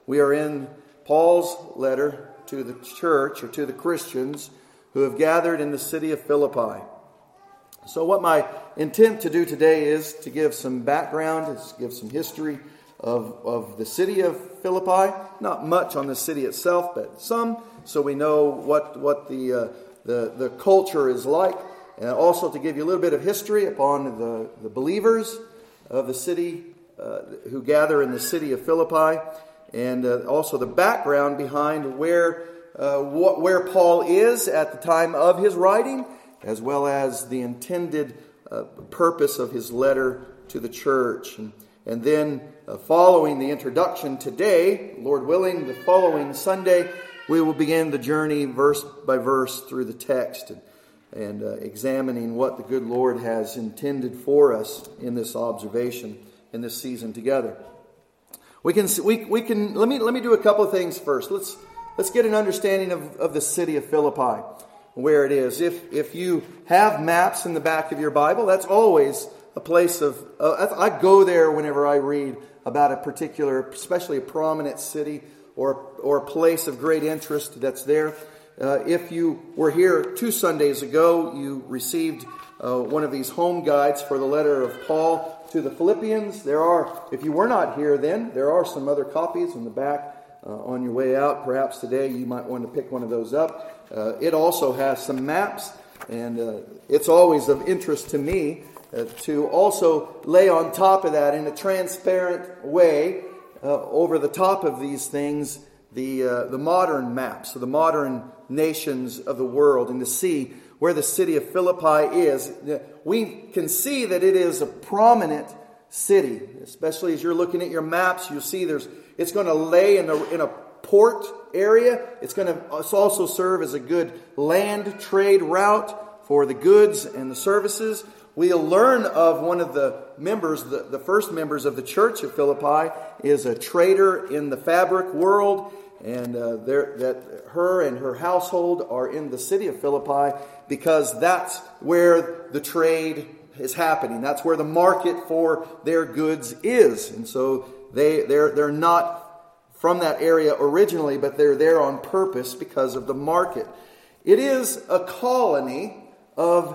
We are in Paul's letter to the church, or to the Christians who have gathered in the city of Philippi. So what my intent to do today is to give some background, is give some history of the city of Philippi. Not much on the city itself, but some, so we know what the culture is like. And also to give you a little bit of history upon the believers of the city who gather in the city of Philippi. And also the background behind where Paul is at the time of his writing, as well as the intended purpose of his letter to the church. And then following the introduction today, Lord willing, the following Sunday, we will begin the journey verse by verse through the text and examining what the good Lord has intended for us in this observation, in this season together. We can let me do a couple of things first. Let's get an understanding of the city of Philippi, where it is. If you have maps in the back of your Bible, that's always a place of... I go there whenever I read about a particular, especially a prominent city or a place of great interest that's there. If you were here 2 Sundays ago, you received one of these home guides for the letter of Paul to the Philippians. If you were not here then, there are some other copies in the back on your way out. Perhaps today you might want to pick one of those up. It also has some maps, and it's always of interest to me to also lay on top of that in a transparent way over the top of these things the modern maps of the modern nations of the world, and to see where the city of Philippi is. We can see that it is a prominent city, especially as you're looking at your maps. You see it's going to lay in a port area. It's going to also serve as a good land trade route for the goods and the services. We'll learn of one of the members, the first members of the church of Philippi is a trader in the fabric world, and her and her household are in the city of Philippi because that's where the trade is happening. That's where the market for their goods is. And so they're not from that area originally, but they're there on purpose because of the market. It is a colony of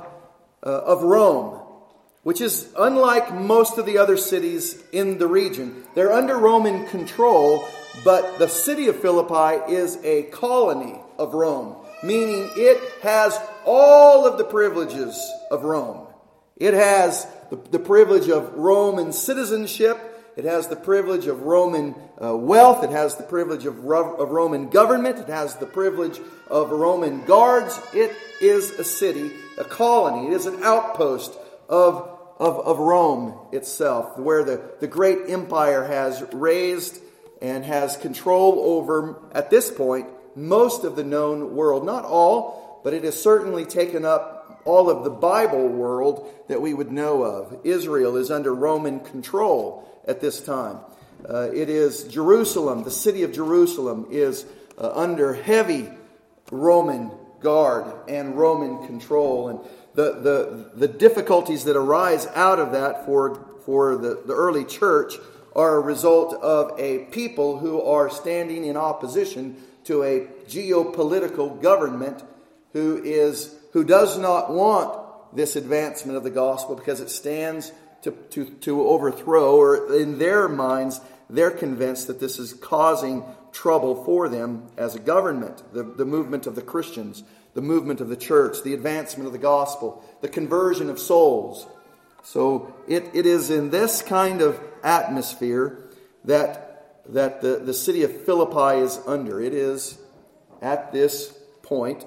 Rome, which is unlike most of the other cities in the region. They're under Roman control, but the city of Philippi is a colony of Rome, meaning it has all of the privileges of Rome. It has the privilege of Roman citizenship. It has the privilege of Roman wealth. It has the privilege of Roman government. It has the privilege of Roman guards. It is a city, a colony. It is an outpost of Rome itself, where the great empire has raised and has control over, at this point, most of the known world. Not all, but it has certainly taken up all of the Bible world that we would know of. Israel is under Roman control at this time. It is Jerusalem, the city of Jerusalem, is under heavy Roman guard and Roman control. And the difficulties that arise out of that for the early church are a result of a people who are standing in opposition to a geopolitical government who does not want this advancement of the gospel because it stands to overthrow, or in their minds, they're convinced that this is causing trouble for them as a government, the movement of the Christians, the movement of the church, the advancement of the gospel, the conversion of souls. So it is in this kind of atmosphere that the city of Philippi is under. It is, at this point,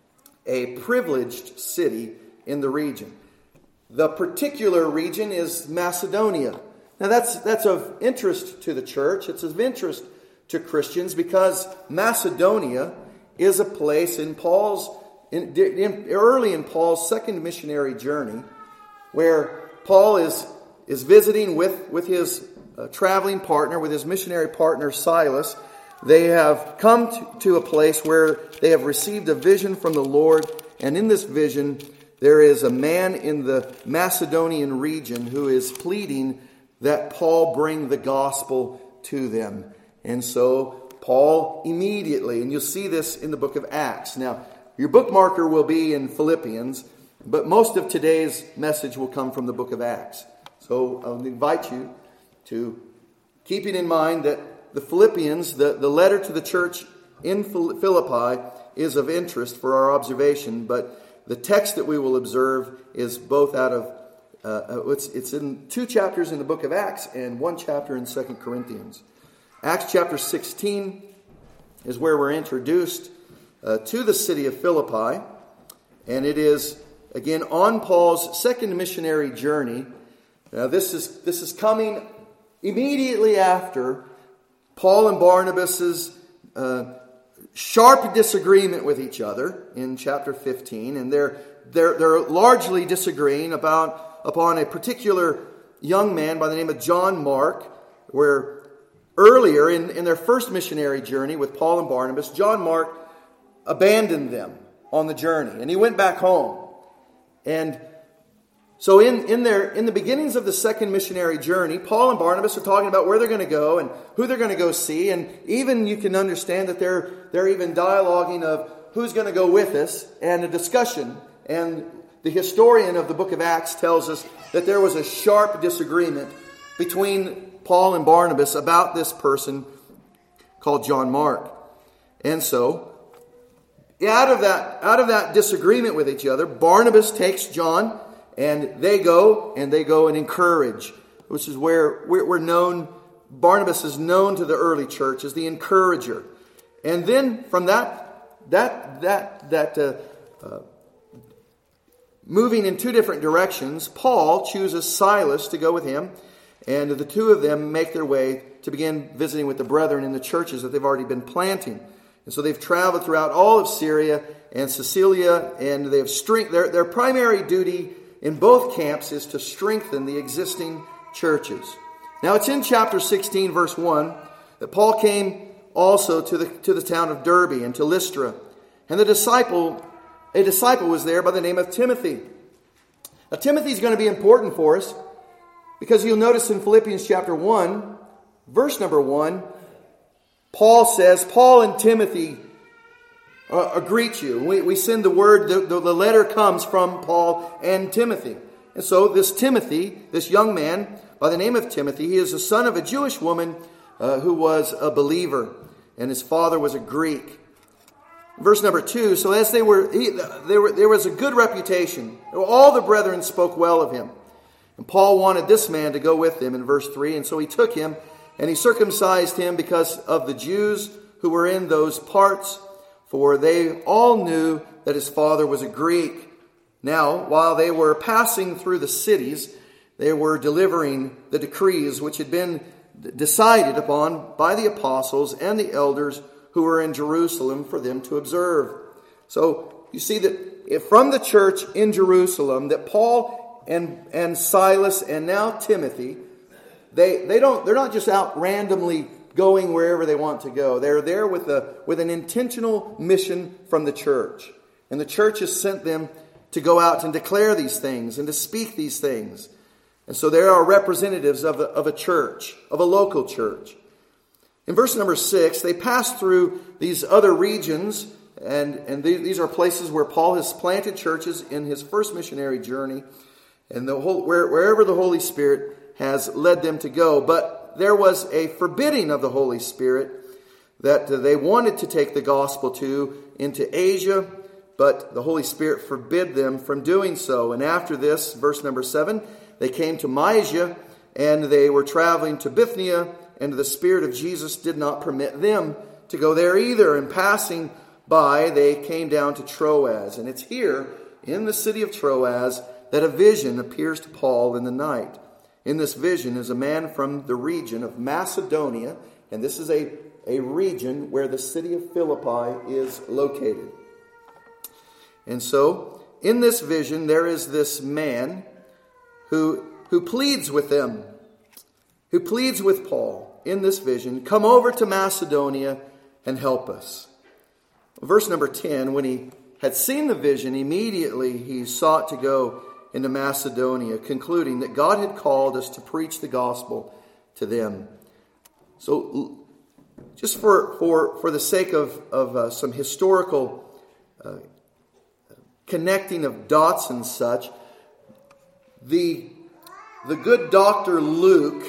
a privileged city in the region. The particular region is Macedonia. Now that's of interest to the church. It's of interest to Christians because Macedonia is a place early in Paul's second missionary journey, where Paul is visiting with his traveling partner, with his missionary partner Silas. They have come to a place where they have received a vision from the Lord, and in this vision there is a man in the Macedonian region who is pleading that Paul bring the gospel to them. And so Paul immediately, and you'll see this in the book of Acts. Now, your bookmarker will be in Philippians, but most of today's message will come from the book of Acts. So I'll invite you to keep it in mind that the Philippians, the letter to the church in Philippi, is of interest for our observation, but the text that we will observe is both out of, it's in 2 chapters in the book of Acts and 1 chapter in 2 Corinthians. Acts chapter 16 is where we're introduced to the city of Philippi, and it is, again, on Paul's second missionary journey. Now, this is coming immediately after Paul and Barnabas's sharp disagreement with each other in chapter 15, and they're largely disagreeing upon a particular young man by the name of John Mark, where earlier in their first missionary journey with Paul and Barnabas, John Mark abandoned them on the journey, and he went back home. And so in the beginnings of the second missionary journey, Paul and Barnabas are talking about where they're going to go and who they're going to go see. And even you can understand that they're even dialoguing of who's going to go with us and a discussion. And the historian of the book of Acts tells us that there was a sharp disagreement between Paul and Barnabas about this person called John Mark. And so, out of that disagreement with each other, Barnabas takes John, and they go and encourage, which is where we're known. Barnabas is known to the early church as the encourager. And then from moving in 2 different directions, Paul chooses Silas to go with him, and the 2 of them make their way to begin visiting with the brethren in the churches that they've already been planting. And so they've traveled throughout all of Syria and Cilicia, and they have their primary duty in both camps is to strengthen the existing churches. Now it's in chapter 16, verse 1, that Paul came also to the town of Derbe and to Lystra. And a disciple was there by the name of Timothy. Now Timothy is going to be important for us, because you'll notice in Philippians chapter 1, verse number 1, Paul says, Paul and Timothy greet you. We send the word, the letter comes from Paul and Timothy. And so this Timothy, this young man by the name of Timothy, he is the son of a Jewish woman who was a believer, and his father was a Greek. Verse number 2, so as there was a good reputation. All the brethren spoke well of him. And Paul wanted this man to go with them in verse 3, and so he took him, and he circumcised him because of the Jews who were in those parts, for they all knew that his father was a Greek. Now, while they were passing through the cities, they were delivering the decrees which had been decided upon by the apostles and the elders who were in Jerusalem for them to observe. So you see that from the church in Jerusalem, that Paul and Silas and now Timothy, they're not just out randomly going wherever they want to go. They're there with an intentional mission from the church. And the church has sent them to go out and declare these things and to speak these things. And so there are representatives of a church, of a local church. In verse number 6, they pass through these other regions, and these are places where Paul has planted churches in his first missionary journey, and wherever the Holy Spirit has led them to go. But there was a forbidding of the Holy Spirit that they wanted to take the gospel into Asia, but the Holy Spirit forbid them from doing so. And after this, verse number 7, they came to Mysia, and they were traveling to Bithynia, and the Spirit of Jesus did not permit them to go there either. And passing by, they came down to Troas. And it's here, in the city of Troas, that a vision appears to Paul in the night. In this vision is a man from the region of Macedonia, and this is a region where the city of Philippi is located. And so, in this vision, there is this man who pleads with them, who pleads with Paul in this vision, come over to Macedonia and help us. Verse number 10, when he had seen the vision, immediately he sought to go into Macedonia, concluding that God had called us to preach the gospel to them. So just for the sake of some historical connecting of dots and such, the good Dr. Luke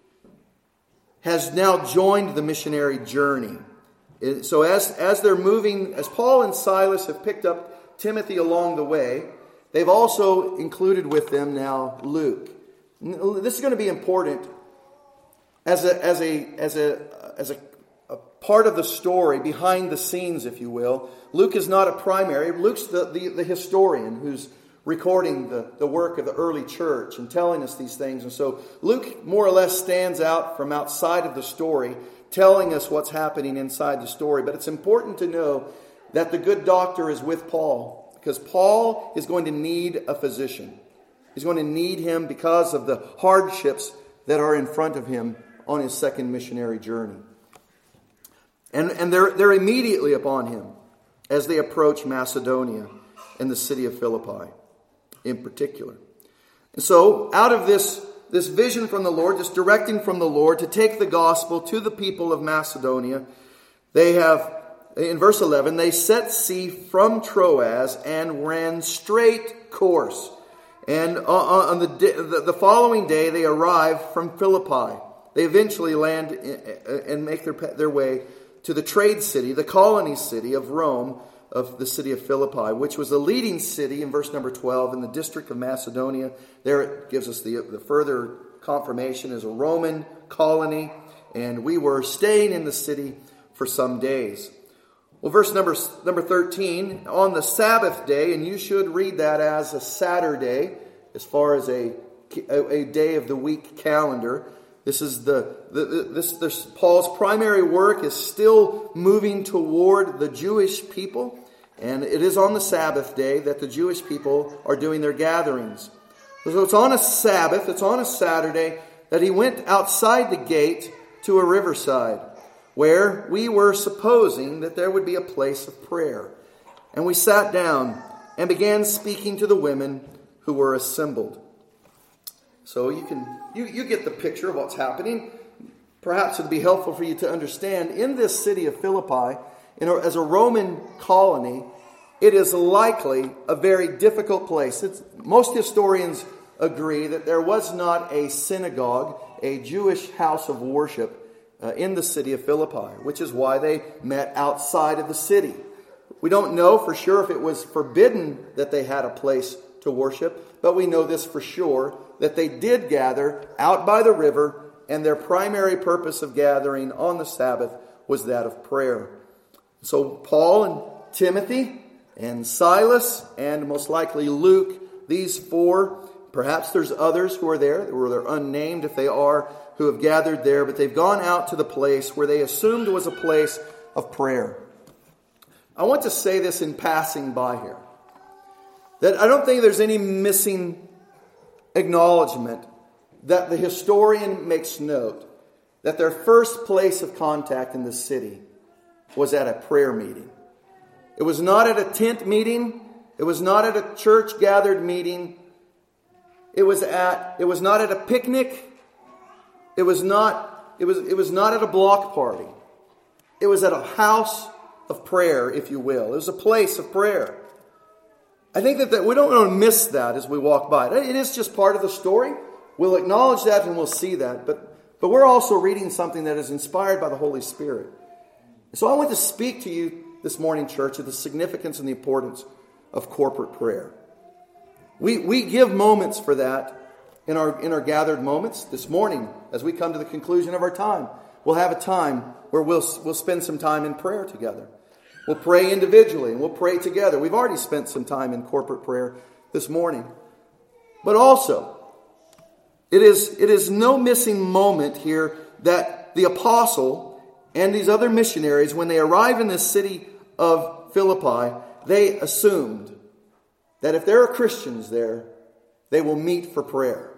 has now joined the missionary journey. So as they're moving, as Paul and Silas have picked up Timothy along the way, they've also included with them now Luke. This is going to be important as a part of the story, behind the scenes, if you will. Luke is not a primary. Luke's the historian who's recording the work of the early church and telling us these things. And so Luke more or less stands out from outside of the story, telling us what's happening inside the story. But it's important to know that the good doctor is with Paul, because Paul is going to need a physician. He's going to need him because of the hardships that are in front of him on his second missionary journey. And they're immediately upon him as they approach Macedonia and the city of Philippi in particular. And so out of this vision from the Lord, this directing from the Lord to take the gospel to the people of Macedonia, they have, in verse 11, they set sea from Troas and ran straight course. And on the following day, they arrive from Philippi. They eventually land and make their way to the trade city, the colony city of Rome, of the city of Philippi, which was the leading city in verse number 12 in the district of Macedonia. There it gives us the further confirmation as a Roman colony, and we were staying in the city for some days. Well, verse number 13, on the Sabbath day, and you should read that as a Saturday, as far as a day of the week calendar. This is Paul's primary work is still moving toward the Jewish people, and it is on the Sabbath day that the Jewish people are doing their gatherings. So it's on a Sabbath, it's on a Saturday, that he went outside the gate to a riverside, where we were supposing that there would be a place of prayer. And we sat down and began speaking to the women who were assembled. So you get the picture of what's happening. Perhaps it would be helpful for you to understand, in this city of Philippi, as a Roman colony, it is likely a very difficult place. Most historians agree that there was not a synagogue, a Jewish house of worship, in the city of Philippi, which is why they met outside of the city. We don't know for sure if it was forbidden that they had a place to worship, but we know this for sure, that they did gather out by the river, and their primary purpose of gathering on the Sabbath was that of prayer. So Paul and Timothy and Silas and most likely Luke, these four, perhaps there's others who are there, or they're unnamed if they are, who have gathered there, but they've gone out to the place where they assumed was a place of prayer. I want to say this in passing by here, that I don't think there's any missing acknowledgement that the historian makes note that their first place of contact in the city was at a prayer meeting. It was not at a tent meeting. It was not at a church gathered meeting. It was not at a picnic. It was not at a block party. It was at a house of prayer, if you will. It was a place of prayer. I think that we don't want to miss that as we walk by. It is just part of the story. We'll acknowledge that and we'll see that. But we're also reading something that is inspired by the Holy Spirit. So I want to speak to you this morning, church, of the significance and the importance of corporate prayer. We give moments for that in our gathered moments. This morning, as we come to the conclusion of our time, we'll have a time where we'll spend some time in prayer together. We'll pray individually and we'll pray together. We've already spent some time in corporate prayer this morning. But also, it is no missing moment here that the apostle and these other missionaries, when they arrive in this city of Philippi, they assumed that if there are Christians there, they will meet for prayer.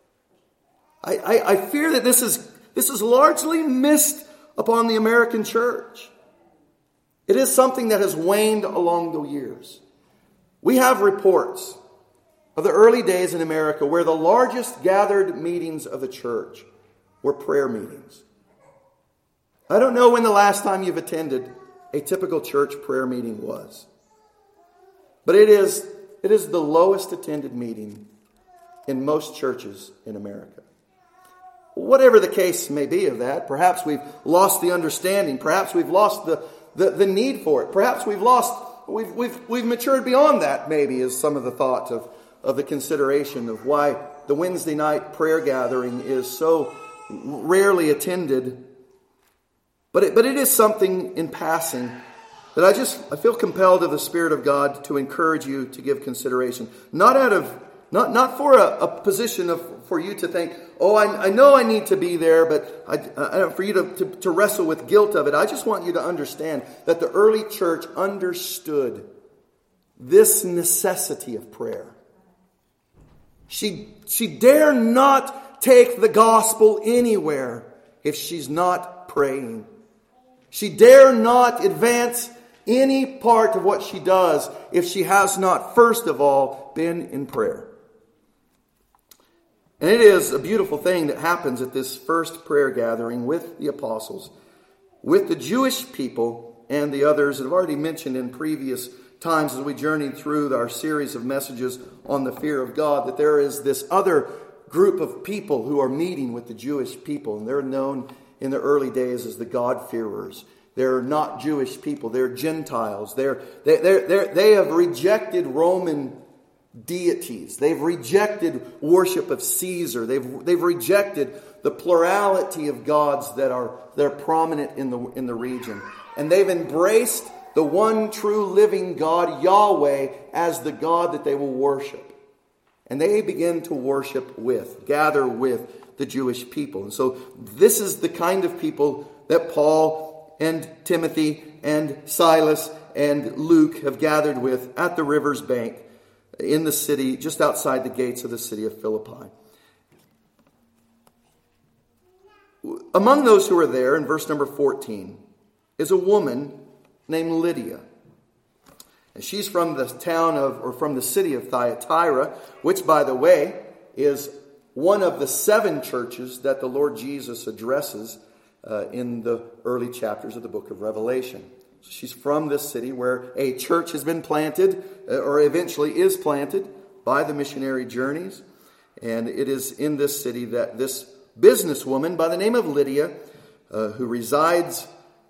I fear that this is largely missed upon the American church. It is something that has waned along the years. We have reports of the early days in America where the largest gathered meetings of the church were prayer meetings. I don't know when the last time you've attended a typical church prayer meeting was. But it is the lowest attended meeting in most churches in America. Whatever the case may be of that, perhaps we've lost the understanding. Perhaps we've lost the need for it. Perhaps we've matured beyond that, maybe, is some of the thought of the consideration of why the Wednesday night prayer gathering is so rarely attended. But it is something in passing that I feel compelled of the Spirit of God to encourage you to give consideration. Not for a position for you to think, oh, I know I need to be there, but for you to wrestle with guilt of it. I just want you to understand that the early church understood this necessity of prayer. She dare not take the gospel anywhere if she's not praying. She dare not advance any part of what she does if she has not, first of all, been in prayer. And it is a beautiful thing that happens at this first prayer gathering with the apostles, with the Jewish people and the others that I've already mentioned in previous times as we journeyed through our series of messages on the fear of God, that there is this other group of people who are meeting with the Jewish people, and they're known in the early days as the God-fearers. They're not Jewish people. They're Gentiles. They have rejected Roman deities. They've rejected worship of Caesar. They've rejected the plurality of gods that are prominent in the region. And they've embraced the one true living God, Yahweh, as the God that they will worship. And they begin to gather with the Jewish people. And so this is the kind of people that Paul and Timothy and Silas and Luke have gathered with at the river's bank in the city, just outside the gates of the city of Philippi. Among those who are there, in verse number 14, is a woman named Lydia. And she's from the from the city of Thyatira, which, by the way, is one of the 7 churches that the Lord Jesus addresses in the early chapters of the book of Revelation. So she's from this city where a church has been planted, or eventually is planted, by the missionary journeys. And it is in this city that this businesswoman by the name of Lydia, who resides,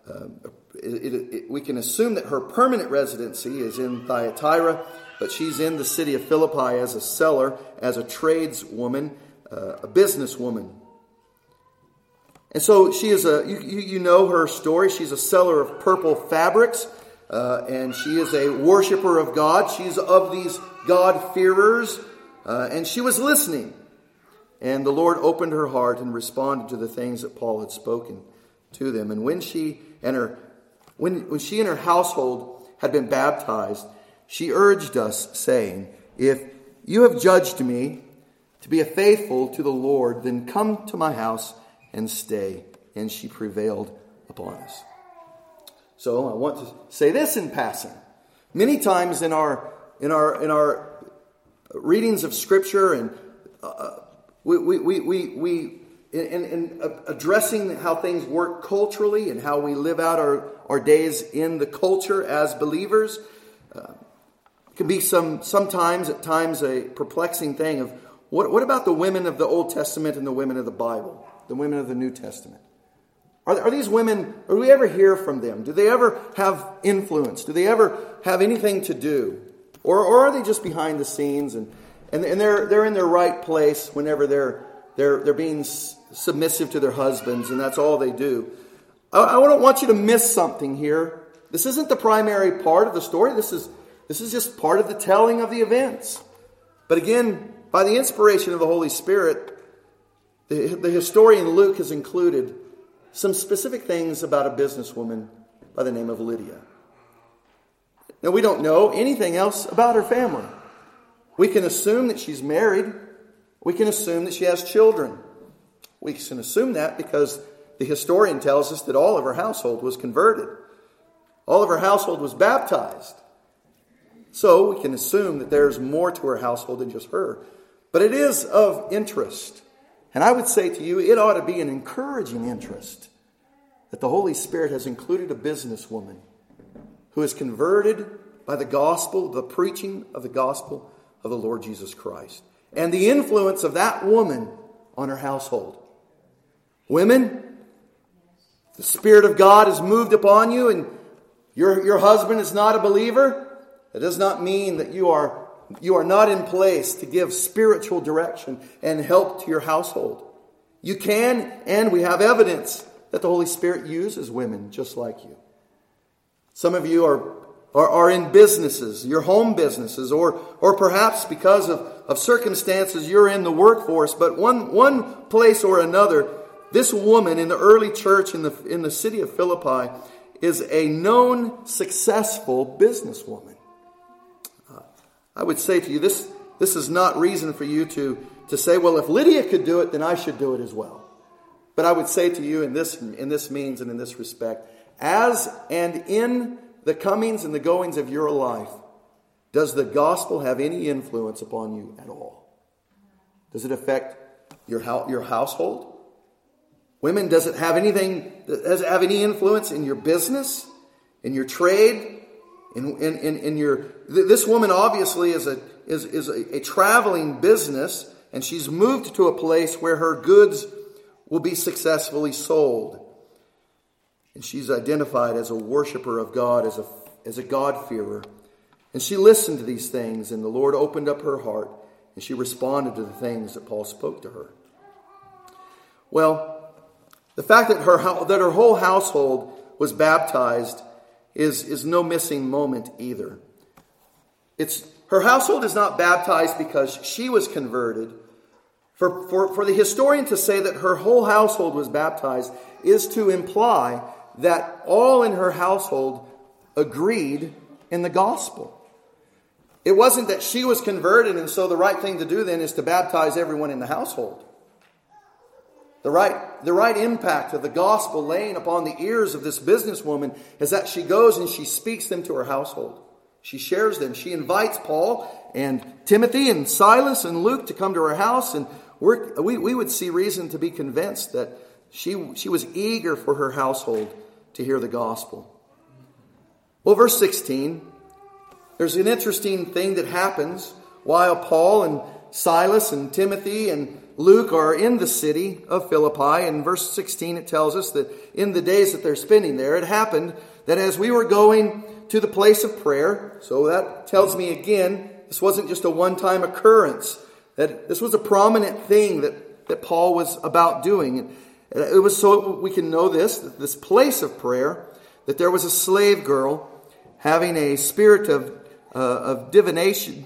we can assume that her permanent residency is in Thyatira, but she's in the city of Philippi as a seller, as a tradeswoman, a businesswoman. And so she is you know her story. She's a seller of purple fabrics, and she is a worshiper of God. She's of these God-fearers, and she was listening. And the Lord opened her heart and responded to the things that Paul had spoken to them. And when she and her household had been baptized, she urged us, saying, "If you have judged me to be faithful to the Lord, then come to my house and stay." And she prevailed upon us. So I want to say this in passing. Many times in our readings of Scripture and we in addressing how things work culturally and how we live out our days in the culture as believers, it can be sometimes at times a perplexing thing of what about the women of the Old Testament and the women of the Bible, the women of the New Testament? Are these women, do we ever hear from them? Do they ever have influence? Do they ever have anything to do? Or are they just behind the scenes and they're in their right place whenever they're being submissive to their husbands, and that's all they do? I don't want you to miss something here. This isn't the primary part of the story. This is just part of the telling of the events. But again, by the inspiration of the Holy Spirit, the historian Luke has included some specific things about a businesswoman by the name of Lydia. Now, we don't know anything else about her family. We can assume that she's married. We can assume that she has children. We can assume that because the historian tells us that all of her household was converted. All of her household was baptized. So we can assume that there's more to her household than just her. But it is of interest. And I would say to you, it ought to be an encouraging interest that the Holy Spirit has included a businesswoman who is converted by the gospel, the preaching of the gospel of the Lord Jesus Christ, and the influence of that woman on her household. Women, the Spirit of God has moved upon you and your husband is not a believer. It does not mean that you are not in place to give spiritual direction and help to your household. You can, and we have evidence that the Holy Spirit uses women just like you. Some of you are in businesses, your home businesses, or perhaps because of circumstances you're in the workforce. But one place or another, this woman in the early church in the city of Philippi is a known successful businesswoman. I would say to you, this is not reason for you to say, well, if Lydia could do it, then I should do it as well. But I would say to you in this means and in this respect, as and in the comings and the goings of your life, does the gospel have any influence upon you at all? Does it affect your household? Women, does it have any influence in your business, in your trade, in your? This woman obviously is a traveling business, and she's moved to a place where her goods will be successfully sold. And she's identified as a worshiper of God, as a God-fearer. And she listened to these things, and the Lord opened up her heart, and she responded to the things that Paul spoke to her. Well, the fact that her whole household was baptized is no missing moment either. Her household is not baptized because she was converted. For the historian to say that her whole household was baptized is to imply that all in her household agreed in the gospel. It wasn't that she was converted and so the right thing to do then is to baptize everyone in the household. The right impact of the gospel laying upon the ears of this businesswoman is that she goes and she speaks them to her household. She shares them. She invites Paul and Timothy and Silas and Luke to come to her house, and we would see reason to be convinced that she was eager for her household to hear the gospel. Well, verse 16, there's an interesting thing that happens while Paul and Silas and Timothy and Luke are in the city of Philippi. In verse 16, it tells us that in the days that they're spending there, it happened that as we were going to the place of prayer, so that tells me again, this wasn't just a one-time occurrence, that this was a prominent thing that Paul was about doing. It was so we can know this place of prayer, that there was a slave girl having a spirit of divination,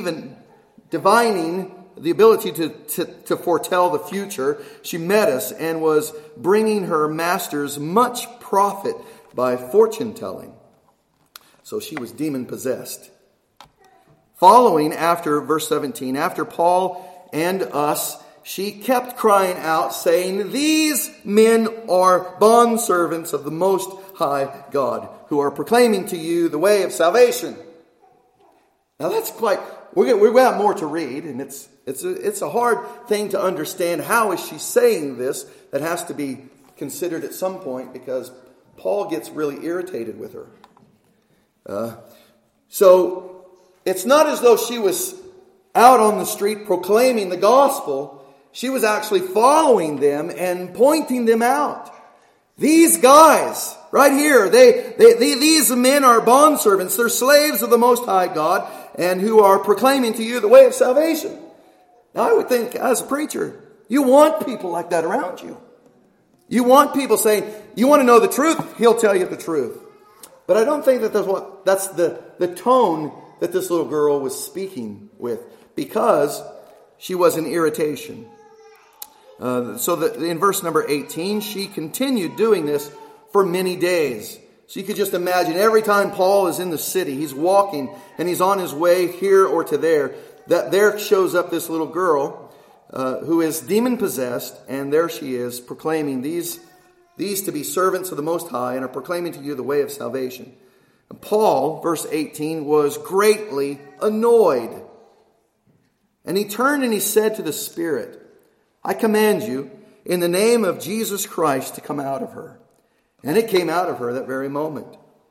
divining, the ability to foretell the future. She met us and was bringing her masters much profit by fortune telling. So she was demon possessed. Following after verse 17, after Paul and us, she kept crying out, saying, "These men are bondservants of the Most High God, who are proclaiming to you the way of salvation." Now that's quite, we've got more to read, and it's a hard thing to understand. How is she saying this? That has to be considered at some point, because Paul gets really irritated with her. So it's not as though she was out on the street proclaiming the gospel. She was actually following them and pointing them out. These guys right here, these men are bondservants. They're slaves of the Most High God, and who are proclaiming to you the way of salvation. Now I would think, as a preacher, you want people like that around you. You want people saying, you want to know the truth? He'll tell you the truth. But I don't think that that's the tone that this little girl was speaking with, because she was an irritation. So that in verse number 18, she continued doing this for many days. So you could just imagine every time Paul is in the city, he's walking and he's on his way here or to there, that there shows up this little girl who is demon possessed, and there she is proclaiming these to be servants of the Most High, and are proclaiming to you the way of salvation. And Paul, verse 18, was greatly annoyed. And he turned and he said to the Spirit, "I command you, in the name of Jesus Christ, to come out of her." And it came out of her that very moment.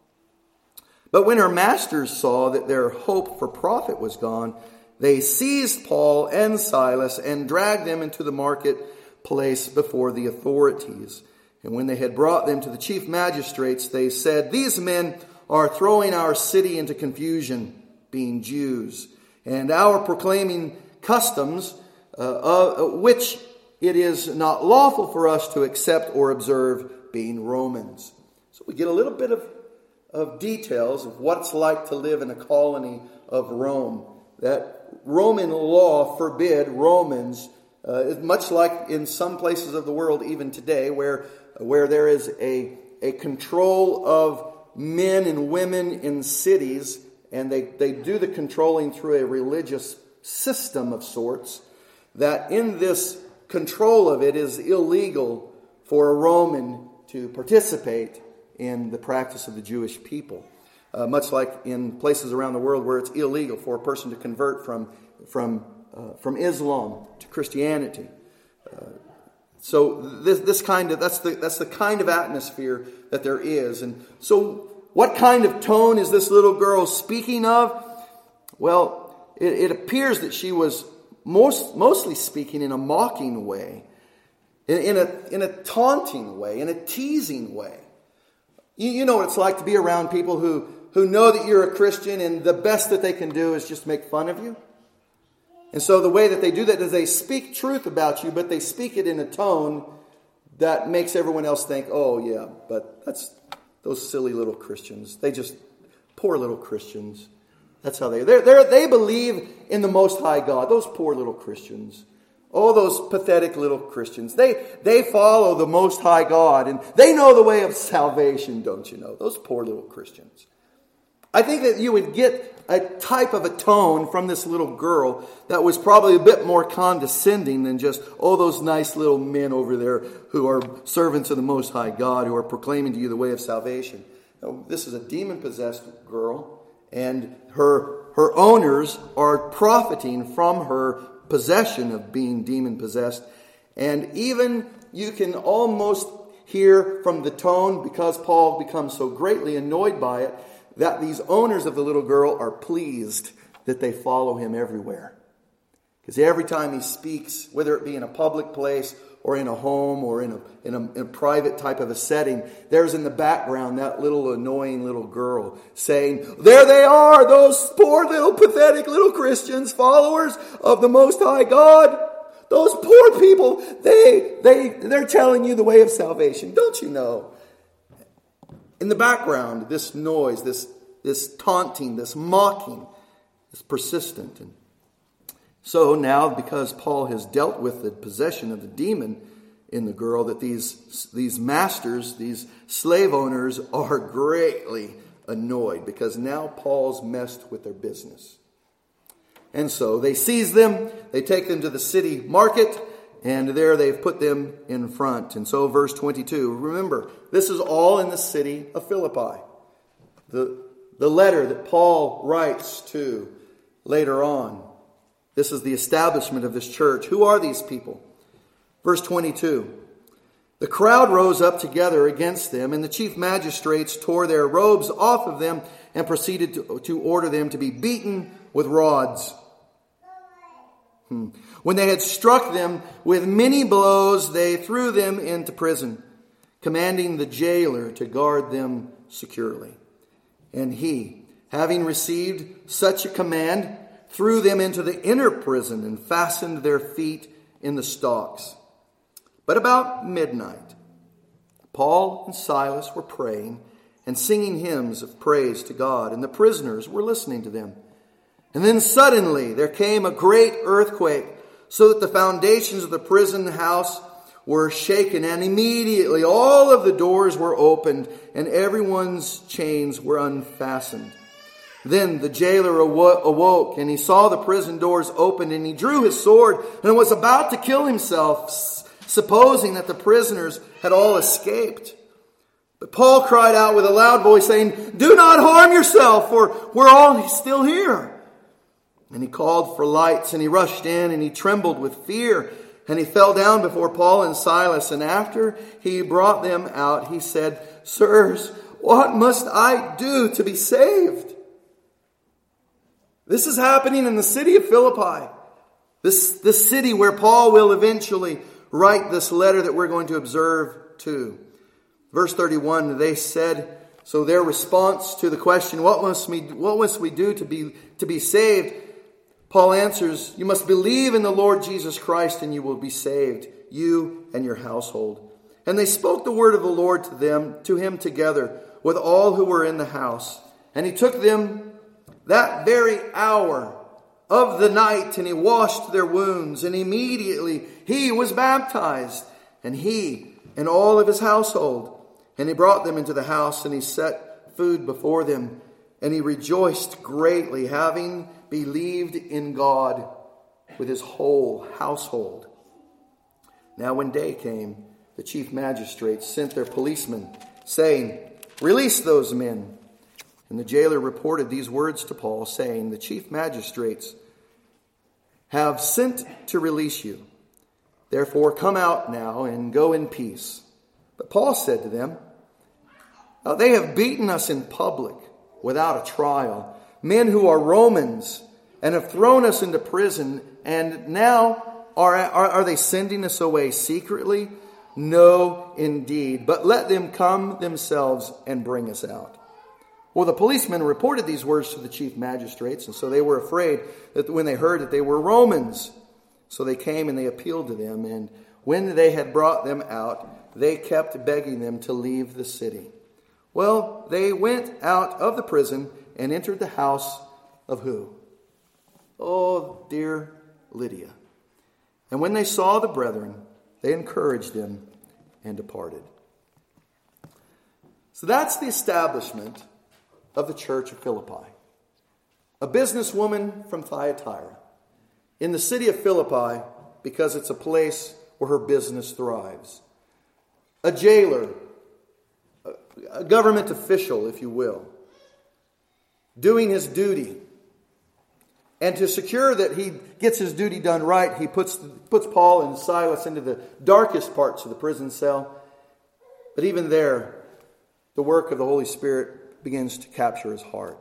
But when her masters saw that their hope for profit was gone, they seized Paul and Silas and dragged them into the marketplace before the authorities. And when they had brought them to the chief magistrates, they said, "These men are throwing our city into confusion, being Jews, and our proclaiming customs, which it is not lawful for us to accept or observe, being Romans." So we get a little bit of details of what it's like to live in a colony of Rome. That Roman law forbid Romans, much like in some places of the world even today, where there is a control of men and women in cities, and they do the controlling through a religious system of sorts, that in this control of it is illegal for a Roman to participate in the practice of the Jewish people. Much like in places around the world where it's illegal for a person to convert from Islam to Christianity. So that's the kind of atmosphere that there is. And so what kind of tone is this little girl speaking of? Well, it appears that she was mostly speaking in a mocking way, in a taunting way, in a teasing way. You know what it's like to be around people who know that you're a Christian, and the best that they can do is just make fun of you. And so the way that they do that is they speak truth about you, but they speak it in a tone that makes everyone else think, "Oh yeah, but that's those silly little Christians. Poor little Christians. That's how they believe in the Most High God. Those poor little Christians. Oh, those pathetic little Christians. They follow the Most High God, and they know the way of salvation, don't you know? Those poor little Christians." I think that you would get a type of a tone from this little girl that was probably a bit more condescending than just, "Oh, those nice little men over there who are servants of the Most High God, who are proclaiming to you the way of salvation." No, this is a demon-possessed girl, and her owners are profiting from her possession of being demon-possessed. And even you can almost hear from the tone, because Paul becomes so greatly annoyed by it, that these owners of the little girl are pleased that they follow him everywhere. Because every time he speaks, whether it be in a public place or in a home or in a private type of a setting, there's in the background that little annoying little girl saying, "There they are, those poor little pathetic little Christians, followers of the Most High God. Those poor people, they're telling you the way of salvation. Don't you know?" In the background, this noise, this taunting, this mocking is persistent. And so now, because Paul has dealt with the possession of the demon in the girl, that these masters, these slave owners, are greatly annoyed, because now Paul's messed with their business. And so they seize them, they take them to the city market, and there they've put them in front. And so verse 22, remember, this is all in the city of Philippi. The letter that Paul writes to later on. This is the establishment of this church. Who are these people? Verse 22. The crowd rose up together against them, and the chief magistrates tore their robes off of them and proceeded to order them to be beaten with rods. When they had struck them with many blows, they threw them into prison, commanding the jailer to guard them securely. And he, having received such a command, threw them into the inner prison and fastened their feet in the stocks. But about midnight, Paul and Silas were praying and singing hymns of praise to God, and the prisoners were listening to them. And then suddenly there came a great earthquake, so that the foundations of the prison house were shaken, and immediately all of the doors were opened, and everyone's chains were unfastened. Then the jailer awoke, and he saw the prison doors opened, and he drew his sword and was about to kill himself, supposing that the prisoners had all escaped. But Paul cried out with a loud voice, saying, "Do not harm yourself, for we're all still here." And he called for lights, and he rushed in, and he trembled with fear, And he fell down before Paul and Silas, and after he brought them out, he said, "Sirs, what must I do to be saved?" This is happening in the city of Philippi. This city where Paul will eventually write this letter that we're going to observe to. Verse 31, they said, so their response to the question, what must we do to be saved? Paul answers, you must believe in the Lord Jesus Christ and you will be saved, you and your household. And they spoke the word of the Lord to him together with all who were in the house. And he took them that very hour of the night, and he washed their wounds, and immediately he was baptized, and he and all of his household. And he brought them into the house, and he set food before them, and he rejoiced greatly, having believed in God with his whole household. Now when day came, the chief magistrates sent their policemen, saying, "Release those men." And the jailer reported these words to Paul, saying, "The chief magistrates have sent to release you. Therefore come out now and go in peace." But Paul said to them, "They have beaten us in public without a trial, men who are Romans, and have thrown us into prison, and now are they sending us away secretly? No, indeed. But let them come themselves and bring us out." Well, the policemen reported these words to the chief magistrates, and so they were afraid that when they heard that they were Romans. So they came and they appealed to them, and when they had brought them out, they kept begging them to leave the city. Well, they went out of the prison and entered the house of who? Oh, dear Lydia. And when they saw the brethren, they encouraged them and departed. So that's the establishment of the church of Philippi. A businesswoman from Thyatira in the city of Philippi because it's a place where her business thrives. A jailer, a government official, if you will, doing his duty. And to secure that he gets his duty done right, he puts Paul and Silas into the darkest parts of the prison cell. But even there, the work of the Holy Spirit begins to capture his heart.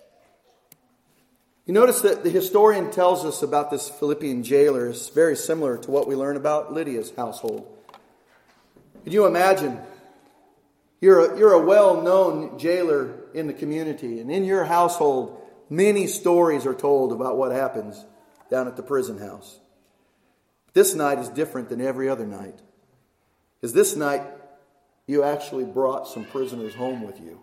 You notice that the historian tells us about this Philippian jailer is very similar to what we learn about Lydia's household. Can you imagine? You're a well-known jailer in the community, and in your household, many stories are told about what happens down at the prison house. This night is different than every other night, because this night you actually brought some prisoners home with you.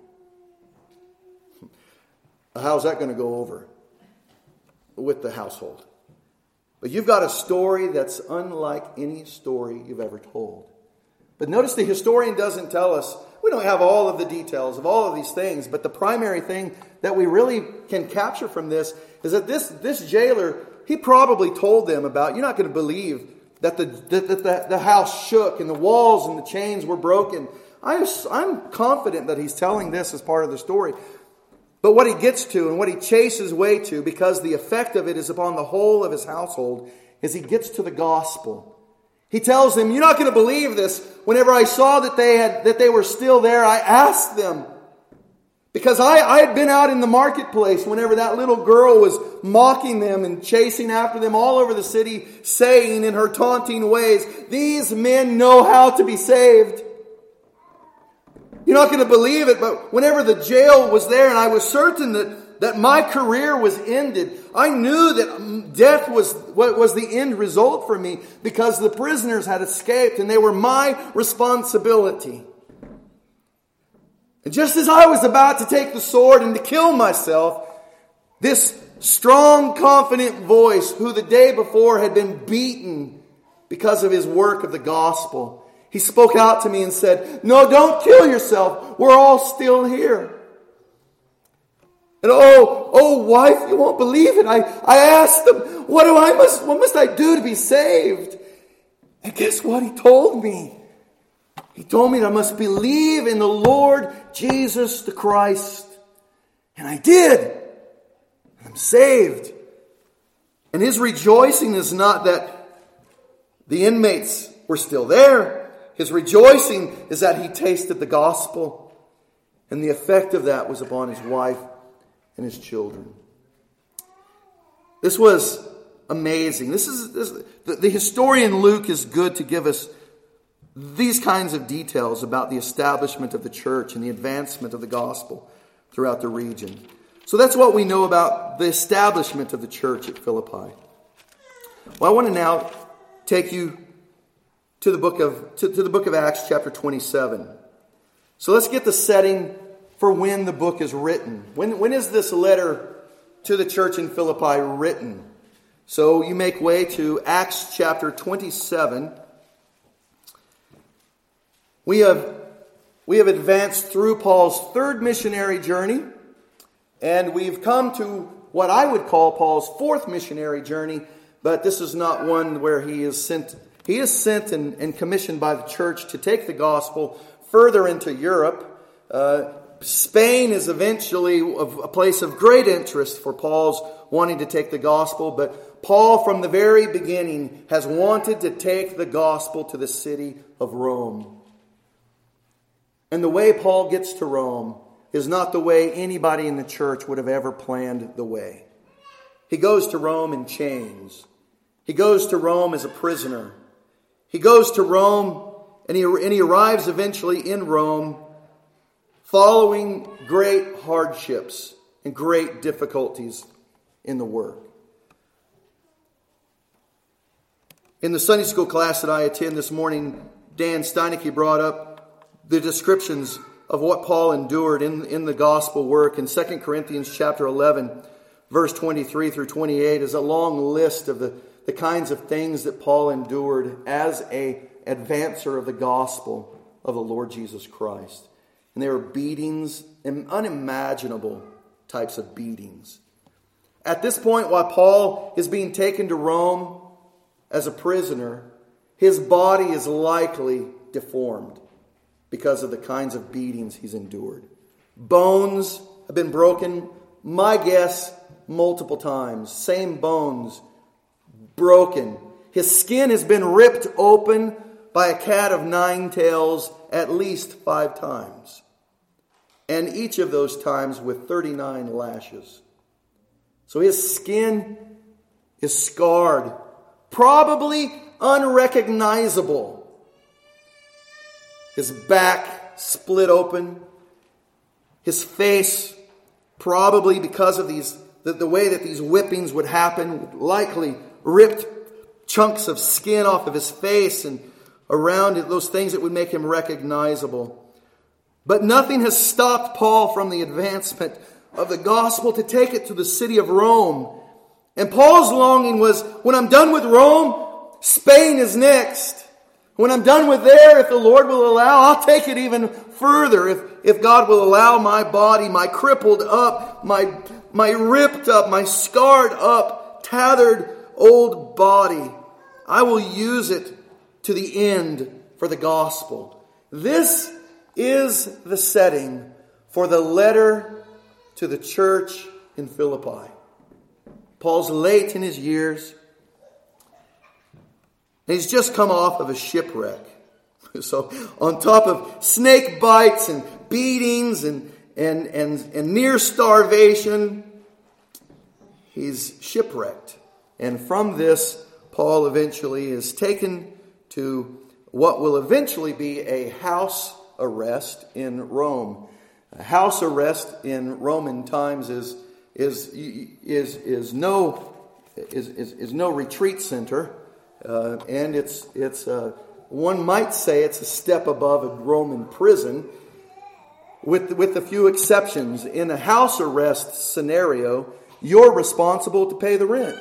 How's that going to go over with the household? But you've got a story that's unlike any story you've ever told. But notice the historian doesn't tell us, we don't have all of the details of all of these things, but the primary thing that we really can capture from this is that this jailer, he probably told them about, you're not going to believe that the house shook and the walls and the chains were broken. I'm confident that he's telling this as part of the story. But what he gets to and what he chases way to, because the effect of it is upon the whole of his household, is he gets to the gospel. He tells them, you're not going to believe this. Whenever I saw that they were still there, I asked them. Because I had been out in the marketplace whenever that little girl was mocking them and chasing after them all over the city, saying in her taunting ways, these men know how to be saved. You're not going to believe it, but whenever the jail was there and I was certain that my career was ended, I knew that death was the end result for me because the prisoners had escaped and they were my responsibility. And just as I was about to take the sword and to kill myself, this strong, confident voice who the day before had been beaten because of his work of the gospel, he spoke out to me and said, no, don't kill yourself. We're all still here. And oh, wife, you won't believe it. I asked them, what must I do to be saved? And guess what he told me? He told me that I must believe in the Lord Jesus the Christ. And I did. I'm saved. And his rejoicing is not that The inmates were still there. His rejoicing is that he tasted the gospel. And the effect of that was upon his wife and his children. This was amazing. The historian Luke is good to give us these kinds of details about the establishment of the church and the advancement of the gospel throughout the region. So that's what we know about the establishment of the church at Philippi. Well, I want to now take you to the book of Acts, chapter 27. So let's get the setting for when the book is written. When is this letter to the church in Philippi written? So you make way to Acts chapter 27. We have advanced through Paul's third missionary journey, and we've come to what I would call Paul's fourth missionary journey, but this is not one where he is sent and commissioned by the church to take the gospel further into Europe. Spain is eventually a place of great interest for Paul's wanting to take the gospel, but Paul from the very beginning has wanted to take the gospel to the city of Rome. And the way Paul gets to Rome is not the way anybody in the church would have ever planned the way. He goes to Rome in chains. He goes to Rome as a prisoner. He goes to Rome and he arrives eventually in Rome following great hardships and great difficulties in the work. In the Sunday school class that I attend this morning, Dan Steinecke brought up the descriptions of what Paul endured in the gospel work. In 2 Corinthians chapter 11, verse 23 through 28 is a long list of the kinds of things that Paul endured as an advancer of the gospel of the Lord Jesus Christ. And they were beatings, unimaginable types of beatings. At this point, while Paul is being taken to Rome as a prisoner, his body is likely deformed because of the kinds of beatings he's endured. Bones have been broken, my guess, multiple times. Same bones broken. His skin has been ripped open by a cat of 9 tails at least 5 times. And each of those times with 39 lashes. So his skin is scarred, probably unrecognizable. His back split open. His face, probably because of the way that these whippings would happen, likely ripped chunks of skin off of his face and around it, those things that would make him recognizable. But nothing has stopped Paul from the advancement of the gospel to take it to the city of Rome. And Paul's longing was, when I'm done with Rome, Spain is next. When I'm done with there, if the Lord will allow, I'll take it even further. If God will allow my body, my crippled up, my ripped up, my scarred up, tattered old body, I will use it to the end for the gospel. This is the setting for the letter to the church in Philippi. Paul's late in his years. And he's just come off of a shipwreck. So on top of snake bites and beatings and near starvation, he's shipwrecked. And from this, Paul eventually is taken to what will eventually be a house arrest in Rome. A house arrest in Roman times is no retreat center, and it's one might say it's a step above a Roman prison, with a few exceptions. In a house arrest scenario, you're responsible to pay the rent.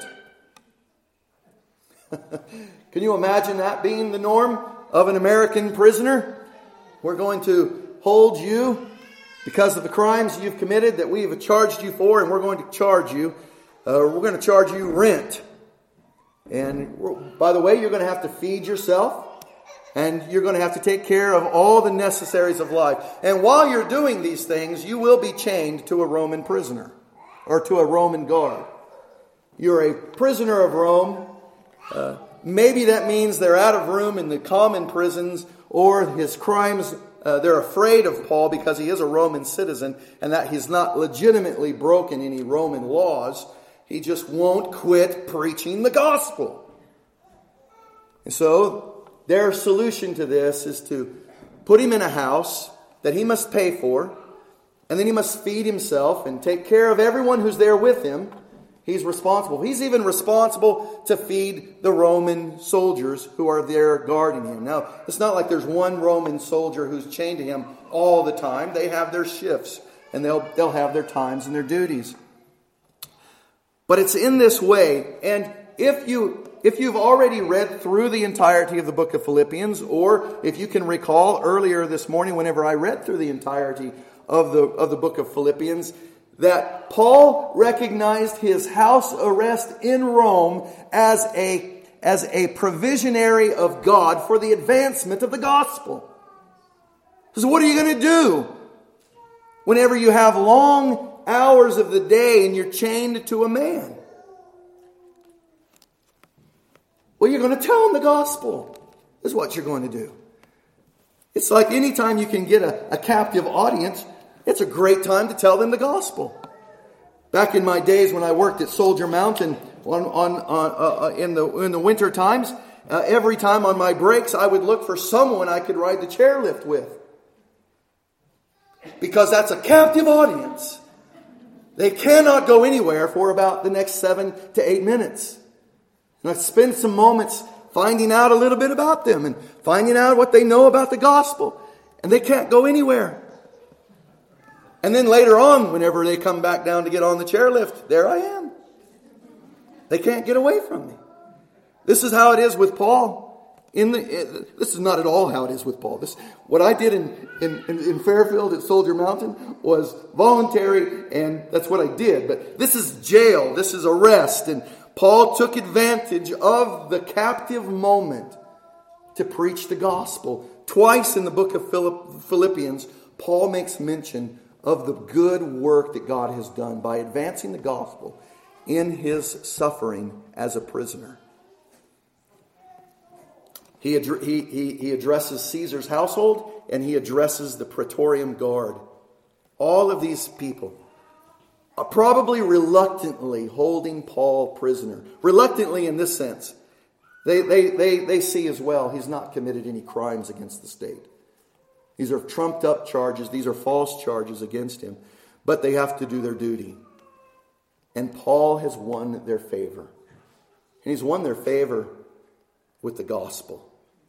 Can you imagine that being the norm of an American prisoner? We're going to hold you because of the crimes you've committed that we have charged you for, and we're going to charge you. We're going to charge you rent. And by the way, you're going to have to feed yourself, and you're going to have to take care of all the necessaries of life. And while you're doing these things, you will be chained to a Roman prisoner or to a Roman guard. You're a prisoner of Rome. maybe that means they're out of room in the common prisons, or his crimes, they're afraid of Paul because he is a Roman citizen and that he's not legitimately broken any Roman laws. He just won't quit preaching the gospel. And so their solution to this is to put him in a house that he must pay for, and then he must feed himself and take care of everyone who's there with him. He's responsible. He's even responsible to feed the Roman soldiers who are there guarding him. Now, it's not like there's one Roman soldier who's chained to him all the time. They have their shifts, and they'll have their times and their duties. But it's in this way, and if you've already read through the entirety of the book of Philippians, or if you can recall earlier this morning whenever I read through the entirety of the book of Philippians, that Paul recognized his house arrest in Rome as a provisionary of God for the advancement of the gospel. So what are you going to do whenever you have long hours of the day and you're chained to a man? Well, you're going to tell him the gospel. Is what you're going to do. It's like any time you can get a captive audience, it's a great time to tell them the gospel. Back in my days when I worked at Soldier Mountain in the winter times, every time on my breaks I would look for someone I could ride the chairlift with. Because that's a captive audience. They cannot go anywhere for about the next 7 to 8 minutes. And I spend some moments finding out a little bit about them and finding out what they know about the gospel. And they can't go anywhere. And then later on, whenever they come back down to get on the chairlift, there I am. They can't get away from me. This is how it is with Paul. This is not at all how it is with Paul. What I did in Fairfield at Soldier Mountain was voluntary, and that's what I did. But this is jail. This is arrest. And Paul took advantage of the captive moment to preach the gospel. Twice in the book of Philippians, Paul makes mention of the good work that God has done by advancing the gospel in his suffering as a prisoner. He addresses Caesar's household, and he addresses the Praetorian Guard. All of these people are probably reluctantly holding Paul prisoner. Reluctantly in this sense. They see as well he's not committed any crimes against the state. These are trumped up charges. These are false charges against him. But they have to do their duty. And Paul has won their favor. And he's won their favor with the gospel.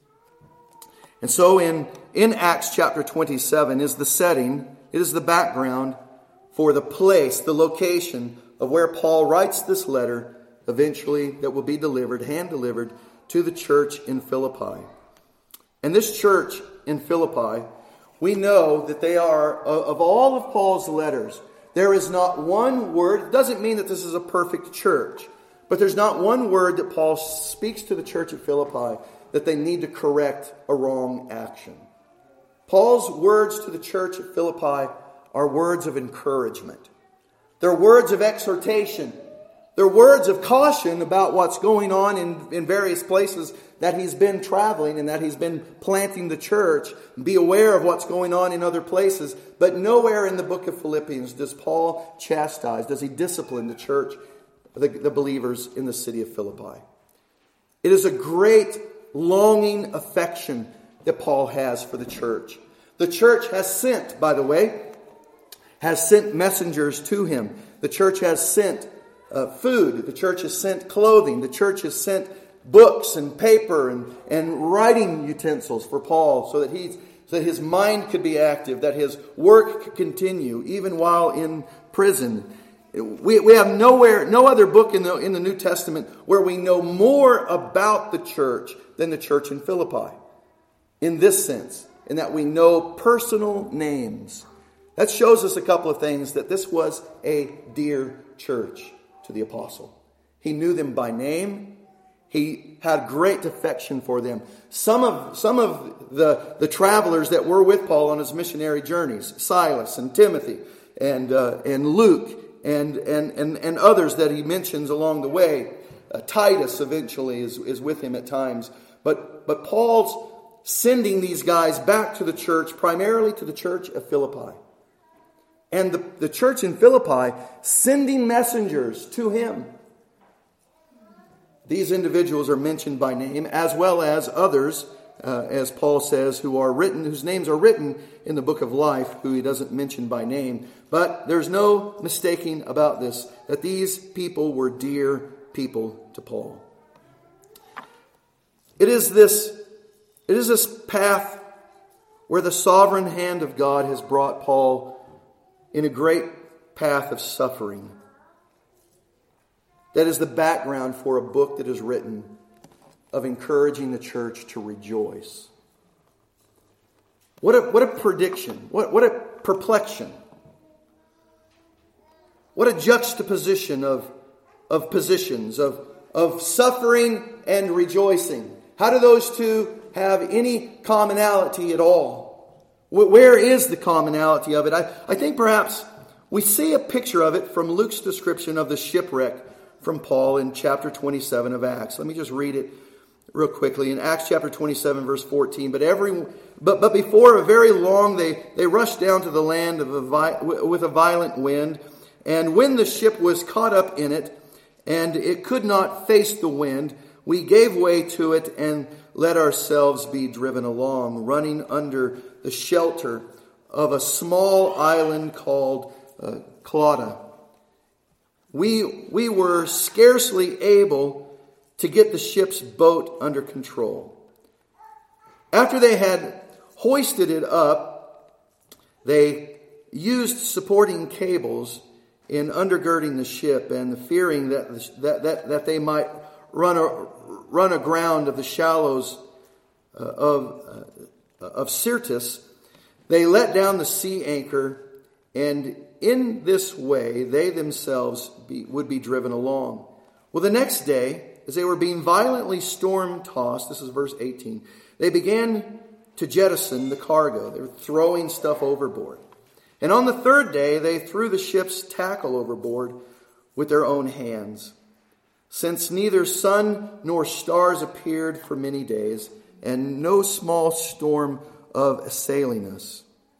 And so in Acts chapter 27 is the setting, it is the background for the place, the location of where Paul writes this letter eventually that will be delivered, hand-delivered to the church in Philippi. And this church in Philippi, we know that they are, of all of Paul's letters, there is not one word. It doesn't mean that this is a perfect church, but there's not one word that Paul speaks to the church at Philippi that they need to correct a wrong action. Paul's words to the church at Philippi are words of encouragement. They're words of exhortation. They're words of caution about what's going on in various places that he's been traveling and that he's been planting the church. Be aware of what's going on in other places. But nowhere in the book of Philippians does Paul chastise, does he discipline the church, the believers in the city of Philippi. It is a great longing affection that Paul has for the church. The church has sent, by the way, has sent messengers to him. The church has sent food. The church has sent clothing. The church has sent books and paper and writing utensils for Paul so that his mind could be active, that his work could continue even while in prison. We have no other book in the New Testament where we know more about the church than the church in Philippi. In this sense, in that we know personal names. That shows us a couple of things, that this was a dear church to the apostle. He knew them by name. He had great affection for them. Some of the travelers that were with Paul on his missionary journeys, Silas and Timothy and Luke and others that he mentions along the way, Titus eventually is with him at times. But Paul's sending these guys back to the church, primarily to the church of Philippi. And the church in Philippi sending messengers to him. These individuals are mentioned by name, as well as others, as Paul says, whose names are written in the book of life, who he doesn't mention by name. But there's no mistaking about this, that these people were dear people to Paul. It is this path where the sovereign hand of God has brought Paul in a great path of suffering. That is the background for a book that is written of encouraging the church to rejoice. What a prediction. What a perplexion. What a juxtaposition of positions, of suffering and rejoicing. How do those two have any commonality at all? Where is the commonality of it? I think perhaps we see a picture of it from Luke's description of the shipwreck from Paul in chapter 27 of Acts. Let me just read it real quickly. In Acts chapter 27, verse 14. But before very long, they rushed down to the land with a violent wind. And when the ship was caught up in it, and it could not face the wind, we gave way to it and let ourselves be driven along, running under the shelter of a small island called Clauda. We were scarcely able to get the ship's boat under control. After they had hoisted it up, they used supporting cables in undergirding the ship, and fearing that they might run aground of the shallows of Syrtis, they let down the sea anchor, and in this way they themselves would be driven along. Well, the next day, as they were being violently storm-tossed, this is verse 18, they began to jettison the cargo. They were throwing stuff overboard. And on the third day, they threw the ship's tackle overboard with their own hands, since neither sun nor stars appeared for many days, and no small storm of assailing us.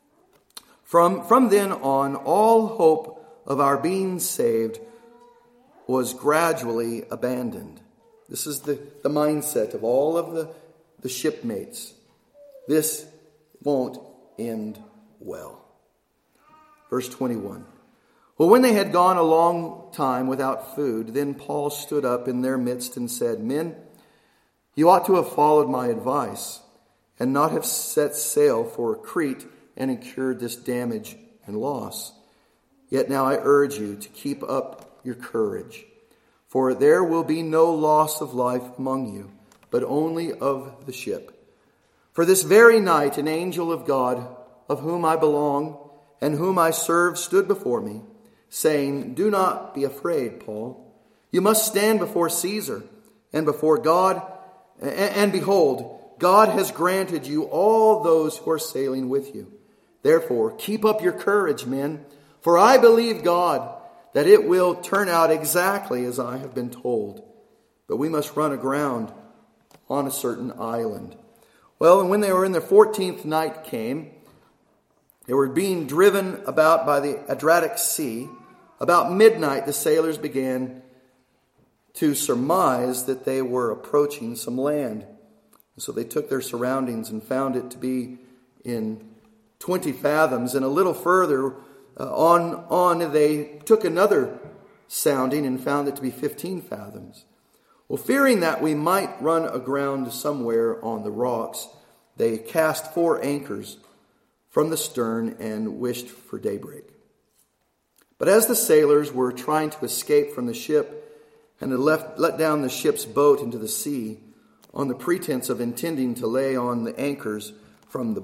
From then on, all hope of our being saved was gradually abandoned. This is the mindset of all of the shipmates. This won't end well. Verse 21. Well, when they had gone a long time without food, then Paul stood up in their midst and said, Men, you ought to have followed my advice and not have set sail for Crete and incurred this damage and loss. Yet now I urge you to keep up your courage, for there will be no loss of life among you, but only of the ship. For this very night an angel of God, of whom I belong and whom I serve, stood before me, saying, Do not be afraid, Paul. You must stand before Caesar and before God, and behold, God has granted you all those who are sailing with you. Therefore, keep up your courage, men, for I believe God that it will turn out exactly as I have been told. But we must run aground on a certain island. Well, and when they were in their 14th night came, they were being driven about by the Adriatic Sea. About midnight, the sailors began to surmise that they were approaching some land. So they took their surroundings and found it to be in 20 fathoms. And a little further on, they took another sounding and found it to be 15 fathoms. Well, fearing that we might run aground somewhere on the rocks, they cast 4 anchors from the stern and wished for daybreak. But as the sailors were trying to escape from the ship and had let down the ship's boat into the sea on the pretense of intending to lay on the anchors from the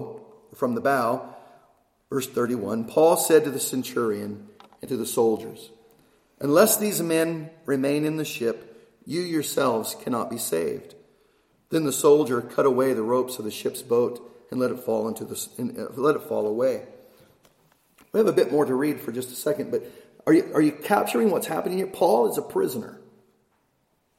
bow, verse 31, Paul said to the centurion and to the soldiers, Unless these men remain in the ship, you yourselves cannot be saved. Then the soldier cut away the ropes of the ship's boat and let it fall away. We have a bit more to read for just a second, but are you capturing what's happening here? Paul is a prisoner.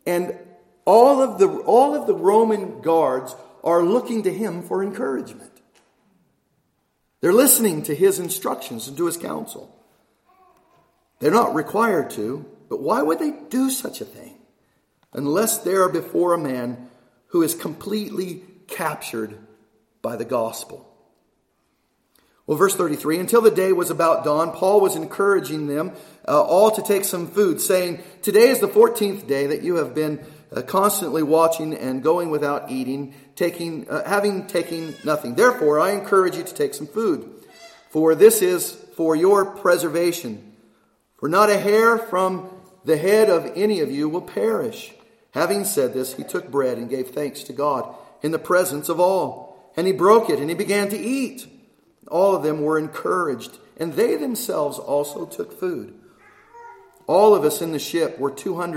And all of the Roman guards are looking to him for encouragement. They're listening to his instructions and to his counsel. They're not required to, but why would they do such a thing? Unless they are before a man who is completely captured by the gospel. Well, verse 33, until the day was about dawn, Paul was encouraging them all to take some food, saying, today is the 14th day that you have been constantly watching and going without eating, having taken nothing. Therefore, I encourage you to take some food, for this is for your preservation. For not a hair from the head of any of you will perish. Having said this, he took bread and gave thanks to God in the presence of all. And he broke it and he began to eat. All of them were encouraged, and they themselves also took food. All of us in the ship were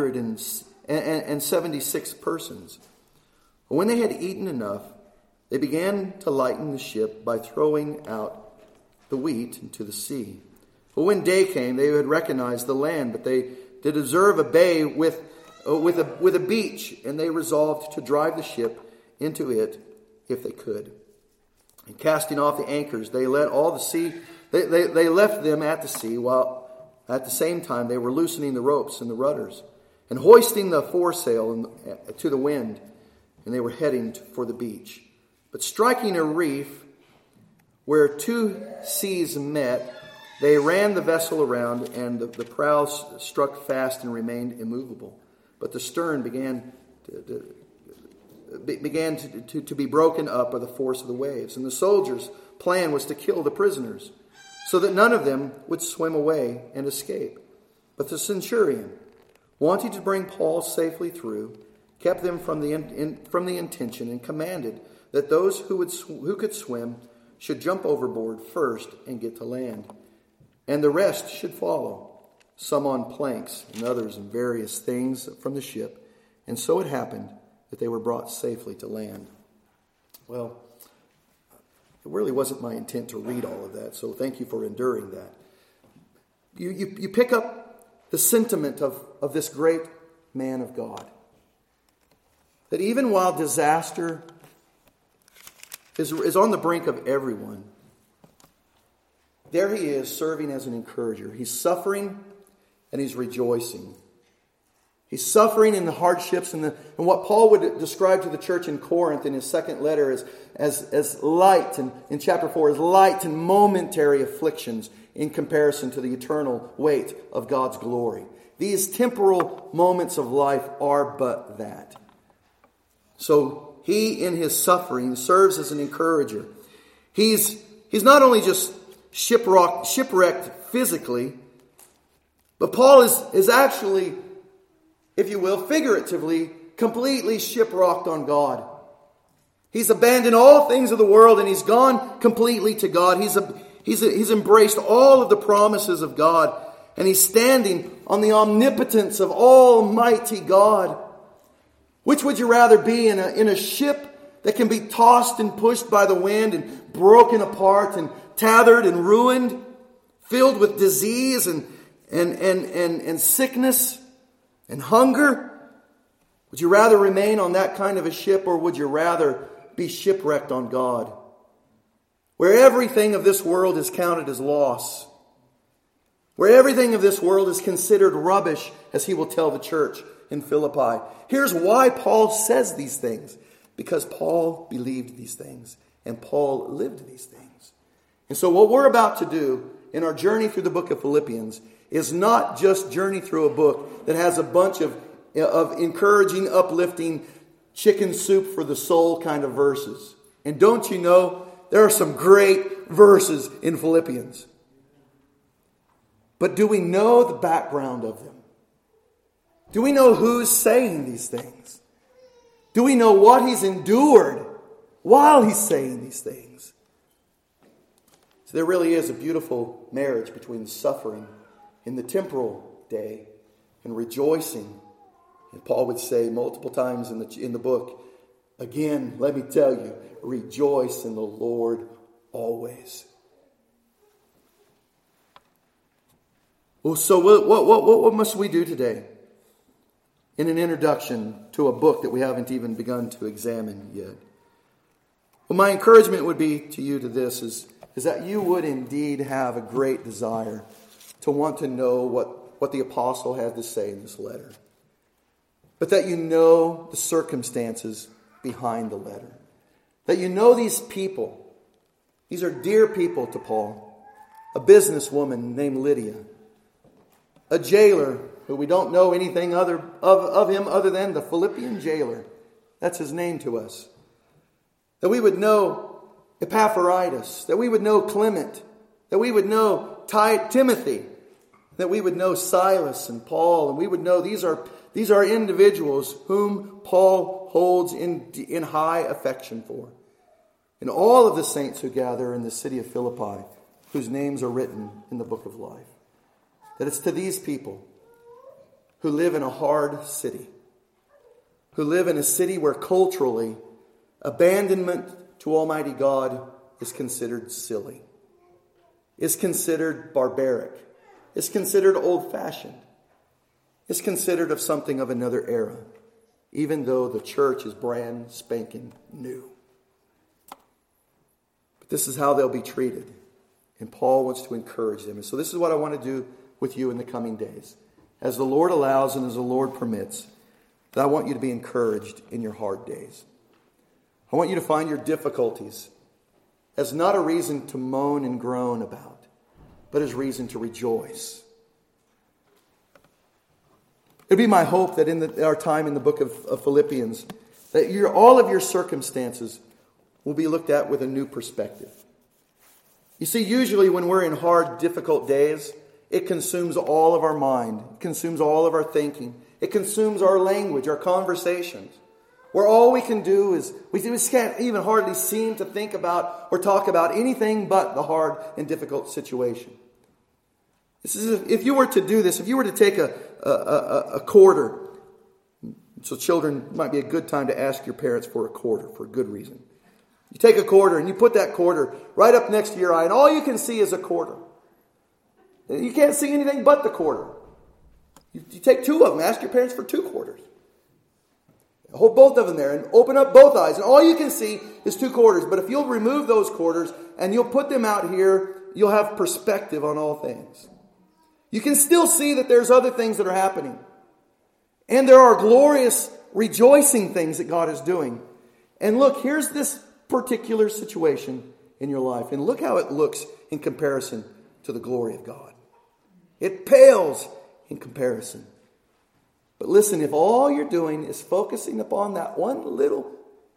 276 persons. But when they had eaten enough, they began to lighten the ship by throwing out the wheat into the sea. But when day came, they had recognized the land, but they did observe a bay with a beach, and they resolved to drive the ship into it if they could. And casting off the anchors, they let all the sea. They left them at the sea, while at the same time they were loosening the ropes and the rudders, and hoisting the foresail to the wind, and they were heading for the beach. But striking a reef where two seas met, they ran the vessel around, and the prow struck fast and remained immovable. But the stern began to be broken up by the force of the waves. And the soldiers' plan was to kill the prisoners, so that none of them would swim away and escape. But the centurion, wanting to bring Paul safely through, kept them from the intention, and commanded that those who could swim should jump overboard first and get to land, and the rest should follow, some on planks and others in various things from the ship. And so it happened that they were brought safely to land. Well, it really wasn't my intent to read all of that, so thank you for enduring that. You pick up the sentiment of this great man of God. That even while disaster is on the brink of everyone, there he is serving as an encourager. He's suffering and he's rejoicing. He's suffering in the hardships and what Paul would describe to the church in Corinth in his second letter as light, and in chapter 4, as light and momentary afflictions in comparison to the eternal weight of God's glory. These temporal moments of life are but that. So he, in his suffering, serves as an encourager. He's not only just shipwrecked physically, but Paul is actually, if you will, figuratively, completely shipwrecked on God. He's abandoned all things of the world and he's gone completely to God. He's embraced all of the promises of God, and he's standing on the omnipotence of Almighty God. Which would you rather be, in a ship that can be tossed and pushed by the wind and broken apart and tethered and ruined, filled with disease and sickness and hunger? Would you rather remain on that kind of a ship, or would you rather be shipwrecked on God, where everything of this world is counted as loss, where everything of this world is considered rubbish, as he will tell the church in Philippi? Here's why Paul says these things. Because Paul believed these things, and Paul lived these things. And so what we're about to do in our journey through the book of Philippians is not just journey through a book that has a bunch of encouraging, uplifting, chicken soup for the soul kind of verses. And don't you know, there are some great verses in Philippians. But do we know the background of them? Do we know who's saying these things? Do we know what he's endured while he's saying these things? So there really is a beautiful marriage between suffering in the temporal day and rejoicing. And Paul would say multiple times in the book, again, let me tell you, rejoice in the Lord always. Well, so what must we do today? in an introduction to a book that we haven't even begun to examine yet. Well, my encouragement would be to you to this is that you would indeed have a great desire to want to know what the apostle had to say in this letter. But that you know the circumstances behind the letter. That you know these people. These are dear people to Paul. A businesswoman named Lydia. A jailer who we don't know anything of him other than the Philippian jailer. That's his name to us. That we would know Epaphroditus. That we would know Clement. That we would know Timothy. That we would know Silas and Paul. And we would know these are individuals whom Paul holds in high affection for. And all of the saints who gather in the city of Philippi, whose names are written in the book of life. That it's to these people who live in a hard city, who live in a city where culturally abandonment to Almighty God is considered silly, is considered barbaric, is considered old-fashioned, is considered of something of another era, even though the church is brand spanking new. But this is how they'll be treated. And Paul wants to encourage them. And so this is what I want to do with you in the coming days. As the Lord allows and as the Lord permits, that I want you to be encouraged in your hard days. I want you to find your difficulties as not a reason to moan and groan about, but as reason to rejoice. It'd be my hope that in our time in the book of Philippians, that all of your circumstances will be looked at with a new perspective. You see, usually when we're in hard, difficult days, it consumes all of our mind. It consumes all of our thinking. It consumes our language, our conversations. Where all we can do is, we just can't even hardly seem to think about or talk about anything but the hard and difficult situation. This is if you were to do this, if you were to take a quarter, so children, it might be a good time to ask your parents for a quarter for a good reason. You take a quarter and you put that quarter right up next to your eye, and all you can see is a quarter. You can't see anything but the quarter. You take two of them, ask your parents for 2 quarters. Hold both of them there and open up both eyes, and all you can see is 2 quarters. But if you'll remove those quarters and you'll put them out here, you'll have perspective on all things. You can still see that there's other things that are happening. And there are glorious, rejoicing things that God is doing. And look, here's this particular situation in your life. And look how it looks in comparison to the glory of God. It pales in comparison. But listen, if all you're doing is focusing upon that one little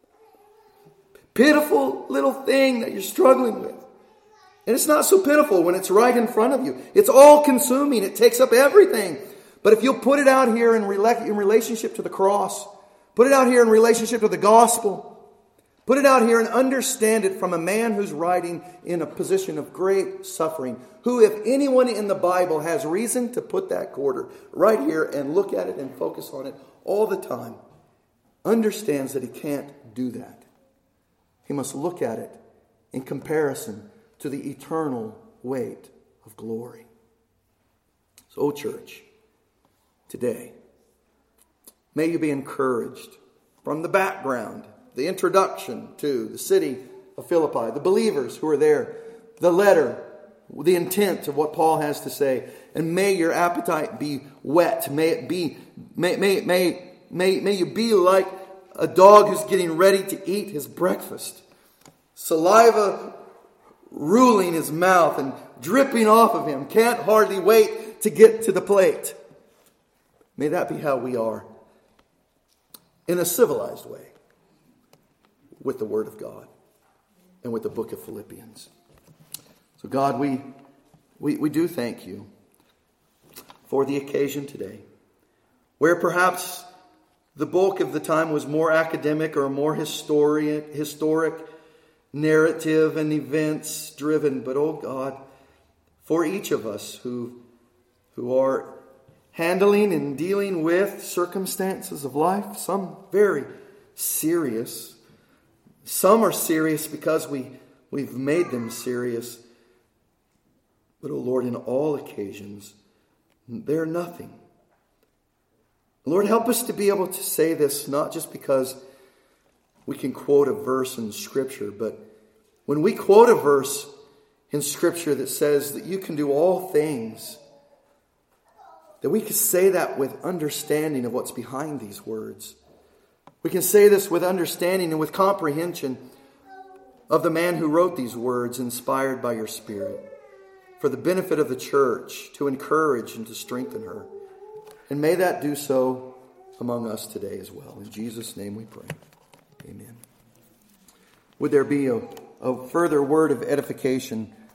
pitiful little thing that you're struggling with, and it's not so pitiful when it's right in front of you. It's all consuming. It takes up everything. But if you'll put it out here in relationship to the cross, put it out here in relationship to the gospel, put it out here and understand it from a man who's writing in a position of great suffering, who, if anyone in the Bible has reason to put that quarter right here and look at it and focus on it all the time, understands that he can't do that. He must look at it in comparison to the eternal weight of glory. So, church, today, may you be encouraged from the background, the introduction to the city of Philippi, the believers who are there, the letter, the intent of what Paul has to say, and may your appetite be whet. May you be like a dog who's getting ready to eat his breakfast, saliva ruling his mouth and dripping off of him, can't hardly wait to get to the plate. May that be how we are in a civilized way with the Word of God and with the book of Philippians. So God, we do thank you for the occasion today, where perhaps the bulk of the time was more academic or more historic narrative and events driven. But oh God, for each of us who are handling and dealing with circumstances of life, some very serious, some are serious because we've made them serious. But oh Lord, in all occasions, they're nothing. Lord, help us to be able to say this not just because we can quote a verse in Scripture, but when we quote a verse in Scripture that says that you can do all things, that we can say that with understanding of what's behind these words. We can say this with understanding and with comprehension of the man who wrote these words inspired by your Spirit for the benefit of the church, to encourage and to strengthen her. And may that do so among us today as well. In Jesus' name we pray. Amen. Would there be a further word of edification